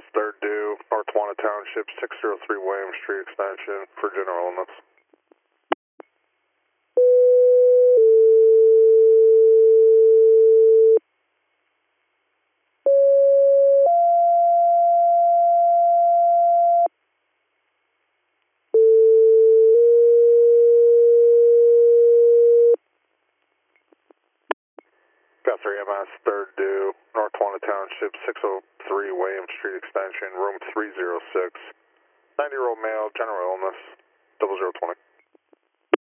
EMS, third due, North Wanna Township, 603 William Street extension for general illness. Got 3 EMS, third due, North Wanna Township, 603 William Street extension, room 306. 90-year-old male, general illness, 0020.